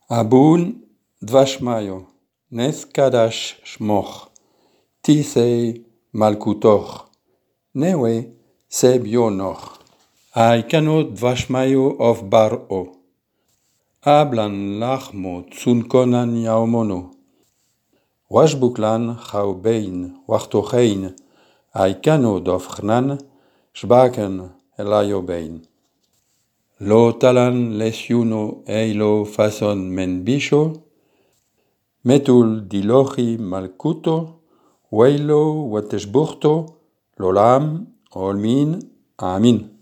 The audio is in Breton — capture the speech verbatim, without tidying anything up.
Abun dvashmayo, nes kadash shmoch, tisei malkutoch, newe sebionoch. Aikano dvashmayo of baro, ablan lachmo tsunkonan yaumono, washbuklan chaubein, wachtochein, aikano dofchnan, shbaken elayobein. Lo talan lesiuno eilo fason men bisho, metul dilochi malkuto, weilo wateshbuchto, lolam, olmin, amin.